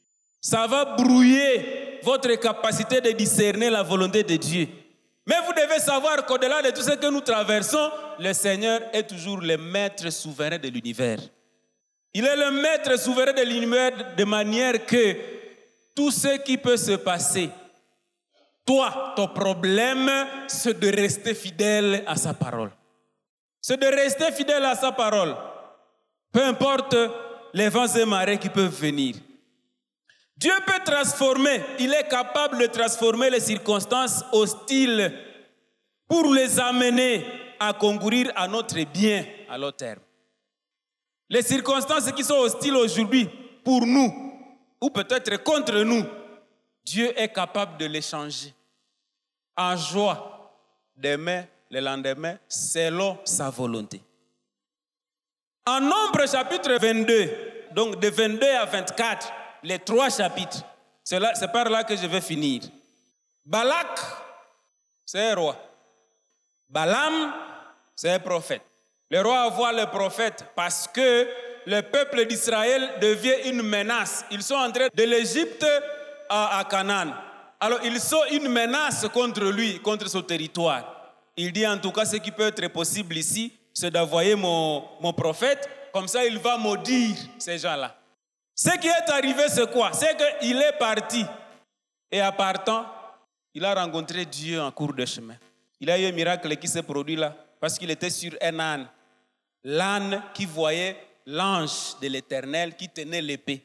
Ça va brouiller votre capacité de discerner la volonté de Dieu. Mais vous devez savoir qu'au-delà de tout ce que nous traversons, le Seigneur est toujours le maître souverain de l'univers. Il est le maître souverain de l'univers de manière que tout ce qui peut se passer, toi, ton problème, c'est de rester fidèle à sa parole. C'est de rester fidèle à sa parole. Peu importe les vents et marées qui peuvent venir. Dieu peut transformer, il est capable de transformer les circonstances hostiles pour les amener à concourir à notre bien à long terme. Les circonstances qui sont hostiles aujourd'hui pour nous, ou peut-être contre nous, Dieu est capable de les changer en joie demain, le lendemain, selon sa volonté. En Nombre chapitre 22, donc de 22 à 24, les 3 chapitres, c'est par là que je vais finir. Balak, c'est un roi. Balaam, c'est un prophète. Le roi envoie le prophète parce que le peuple d'Israël devient une menace. Ils sont entrés de l'Égypte à Canaan. Alors ils sont une menace contre lui, contre son territoire. Il dit en tout cas ce qui peut être possible ici, c'est d'envoyer mon prophète. Comme ça il va maudire ces gens-là. Ce qui est arrivé, c'est quoi? C'est qu'il est parti. Et en partant, il a rencontré Dieu en cours de chemin. Il a eu un miracle qui s'est produit là, parce qu'il était sur un âne. L'âne qui voyait l'ange de l'Éternel qui tenait l'épée.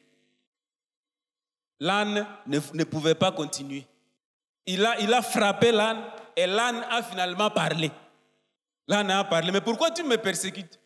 L'âne ne pouvait pas continuer. Il a frappé l'âne et l'âne a finalement parlé. L'âne a parlé, mais pourquoi tu me persécutes?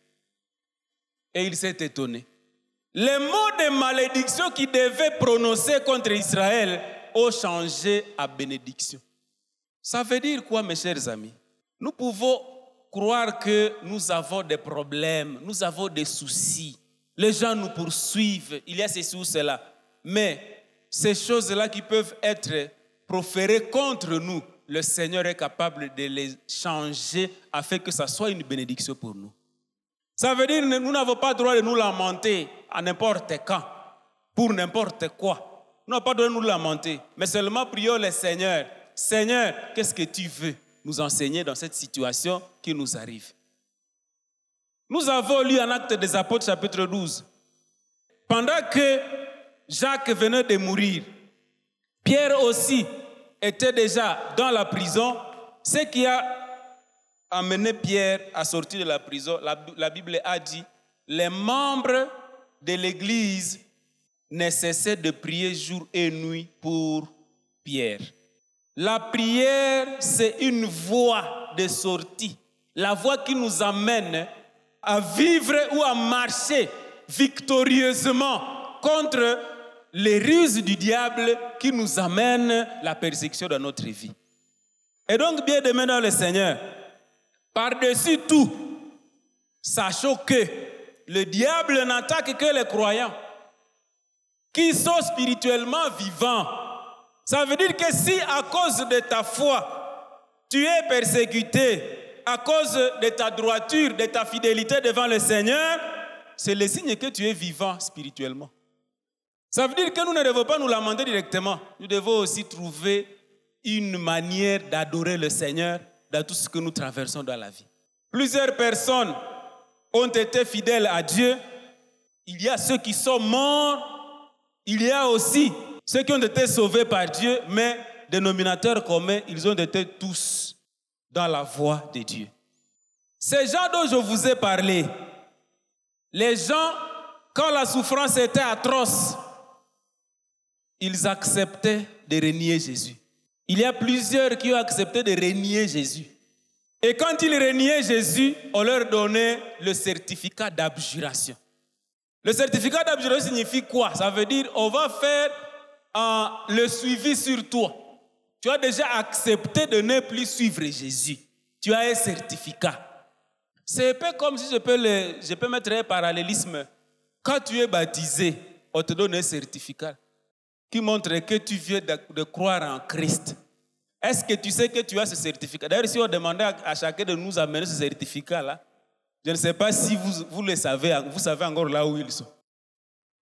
Et il s'est étonné. Les mots de malédiction qu'il devait prononcer contre Israël ont changé à bénédiction. Ça veut dire quoi, mes chers amis? Nous pouvons croire que nous avons des problèmes, nous avons des soucis. Les gens nous poursuivent, il y a ceci ou cela. Mais ces choses-là qui peuvent être proférées contre nous, le Seigneur est capable de les changer afin que ça soit une bénédiction pour nous. Ça veut dire que nous n'avons pas le droit de nous lamenter à n'importe quand, pour n'importe quoi. Nous n'avons pas le droit de nous lamenter, mais seulement prions le Seigneur. Seigneur, qu'est-ce que tu veux nous enseigner dans cette situation qui nous arrive? Nous avons lu en Actes des Apôtres, chapitre 12. Pendant que Jacques venait de mourir, Pierre aussi était déjà dans la prison. Ce qui a amené Pierre à sortir de la prison, la Bible a dit, les membres de l'Église ne cessaient de prier jour et nuit pour Pierre. La prière, c'est une voie de sortie. La voie qui nous amène à vivre ou à marcher victorieusement contre les ruses du diable qui nous amènent la persécution dans notre vie. Et donc, bien aimés dans le Seigneur, par-dessus tout, sachons que le diable n'attaque que les croyants qui sont spirituellement vivants. Ça veut dire que si à cause de ta foi, tu es persécuté, à cause de ta droiture, de ta fidélité devant le Seigneur, c'est le signe que tu es vivant spirituellement. Ça veut dire que nous ne devons pas nous lamenter directement. Nous devons aussi trouver une manière d'adorer le Seigneur dans tout ce que nous traversons dans la vie. Plusieurs personnes ont été fidèles à Dieu. Il y a ceux qui sont morts. Il y a aussi ceux qui ont été sauvés par Dieu, mais dénominateurs communs, ils ont été tous dans la voie de Dieu. Ces gens dont je vous ai parlé, les gens, quand la souffrance était atroce, ils acceptaient de renier Jésus. Il y a plusieurs qui ont accepté de renier Jésus. Et quand ils reniaient Jésus, on leur donnait le certificat d'abjuration. Le certificat d'abjuration signifie quoi? Ça veut dire on va faire le suivi sur toi. Tu as déjà accepté de ne plus suivre Jésus. Tu as un certificat. C'est un peu comme si je peux mettre un parallélisme. Quand tu es baptisé, on te donne un certificat qui montre que tu viens de croire en Christ. Est-ce que tu sais que tu as ce certificat? D'ailleurs, si on demandait à chacun de nous amener ce certificat-là, je ne sais pas si vous le savez, vous savez encore là où ils sont.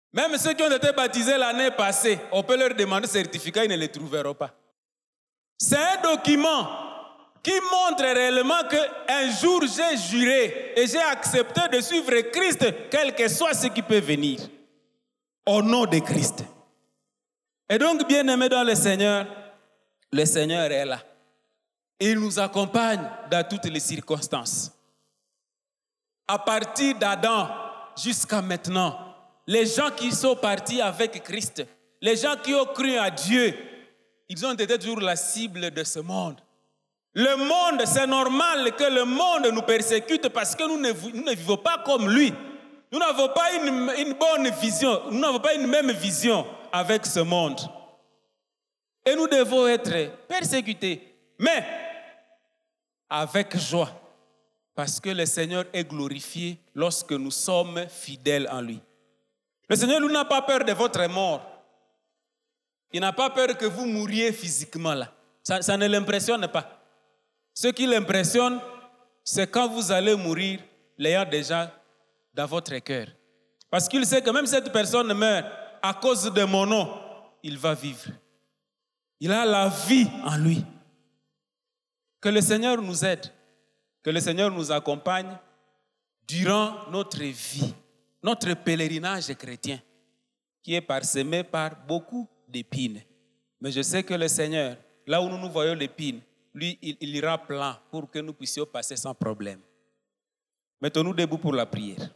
Même ceux qui ont été baptisés l'année passée, on peut leur demander certificat, ils ne les trouveront pas. C'est un document qui montre réellement qu'un jour j'ai juré et j'ai accepté de suivre Christ, quel que soit ce qui peut venir, au nom de Christ. Et donc, bien-aimés dans le Seigneur est là. Il nous accompagne dans toutes les circonstances. À partir d'Adam jusqu'à maintenant, les gens qui sont partis avec Christ, les gens qui ont cru à Dieu, ils ont été toujours la cible de ce monde. Le monde, c'est normal que le monde nous persécute parce que nous ne vivons pas comme lui. Nous n'avons pas une bonne vision, nous n'avons pas une même vision avec ce monde. Et nous devons être persécutés, mais avec joie, parce que le Seigneur est glorifié lorsque nous sommes fidèles en lui. Le Seigneur, lui, n'a pas peur de votre mort. Il n'a pas peur que vous mouriez physiquement là. Ça ne l'impressionne pas. Ce qui l'impressionne, c'est quand vous allez mourir, l'ayant déjà dans votre cœur. Parce qu'il sait que même si cette personne meurt à cause de mon nom, il va vivre. Il a la vie en lui. Que le Seigneur nous aide, que le Seigneur nous accompagne durant notre vie, notre pèlerinage chrétien, qui est parsemé par beaucoup d'épines. Mais je sais que le Seigneur, là où nous voyons l'épine, lui, il ira plein pour que nous puissions passer sans problème. Mettons-nous debout pour la prière.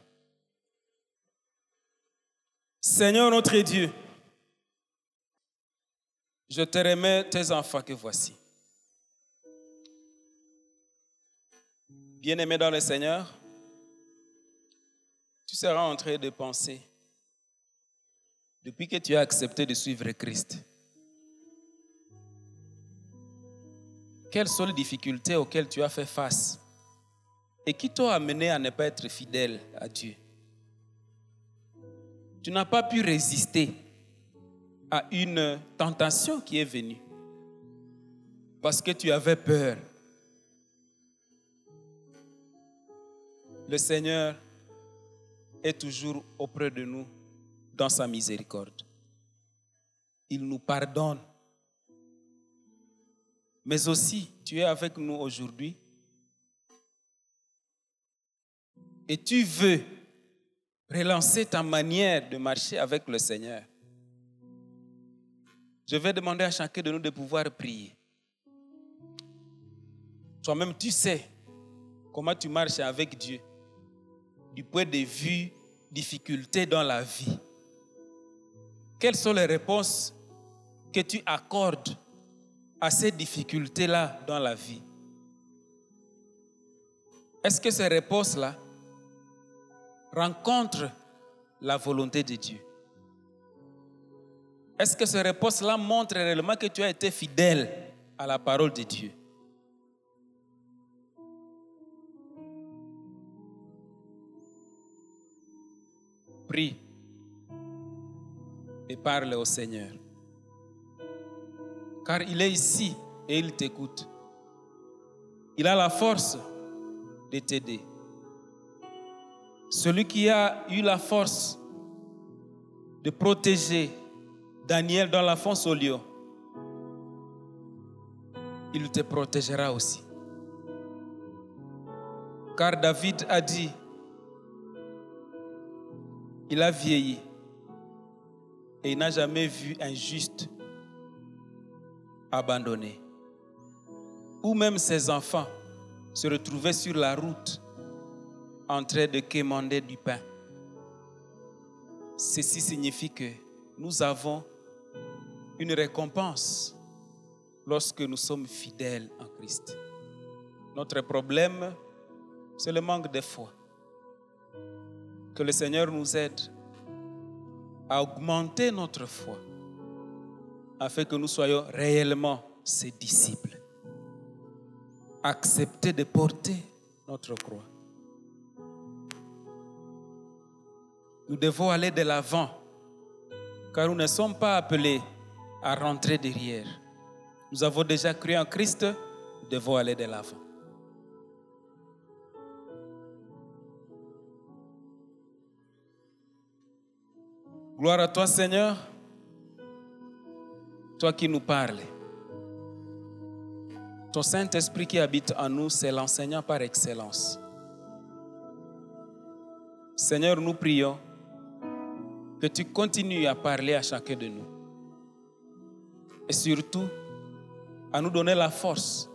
Seigneur notre Dieu, je te remets tes enfants que voici. Bien-aimé dans le Seigneur, tu seras en train de penser, depuis que tu as accepté de suivre Christ, quelles sont les difficultés auxquelles tu as fait face et qui t'ont amené à ne pas être fidèle à Dieu. Tu n'as pas pu résister à une tentation qui est venue parce que tu avais peur. Le Seigneur est toujours auprès de nous dans sa miséricorde. Il nous pardonne. Mais aussi, tu es avec nous aujourd'hui et tu veux relancer ta manière de marcher avec le Seigneur. Je vais demander à chacun de nous de pouvoir prier. Toi-même, tu sais comment tu marches avec Dieu du point de vue difficultés dans la vie. Quelles sont les réponses que tu accordes à ces difficultés-là dans la vie? Est-ce que ces réponses-là rencontrent la volonté de Dieu? Est-ce que ces réponses-là montrent réellement que tu as été fidèle à la parole de Dieu? Prie et parle au Seigneur. Car il est ici et il t'écoute. Il a la force de t'aider. Celui qui a eu la force de protéger Daniel dans la fosse au lion, il te protégera aussi. Car David a dit, il a vieilli et il n'a jamais vu un juste abandonné, ou même ses enfants se retrouvaient sur la route en train de quémander du pain. Ceci signifie que nous avons une récompense lorsque nous sommes fidèles en Christ. Notre problème, c'est le manque de foi. Que le Seigneur nous aide à augmenter notre foi afin que nous soyons réellement ses disciples. Accepter de porter notre croix. Nous devons aller de l'avant, car nous ne sommes pas appelés à rentrer derrière. Nous avons déjà cru en Christ, nous devons aller de l'avant. Gloire à toi, Seigneur. Toi qui nous parles. Ton Saint-Esprit qui habite en nous, c'est l'enseignant par excellence. Seigneur, nous prions que tu continues à parler à chacun de nous. Et surtout, à nous donner la force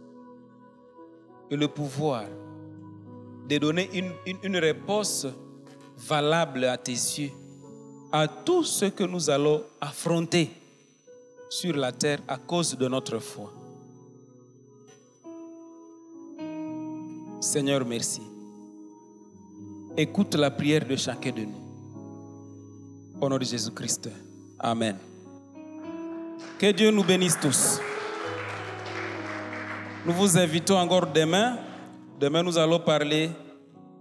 et le pouvoir de donner une réponse valable à tes yeux à tout ce que nous allons affronter sur la terre à cause de notre foi. Seigneur, merci. Écoute la prière de chacun de nous. Au nom de Jésus-Christ. Amen. Que Dieu nous bénisse tous. Nous vous invitons encore demain. Demain, nous allons parler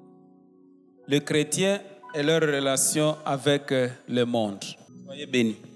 les chrétiens et leur relation avec le monde. Soyez bénis.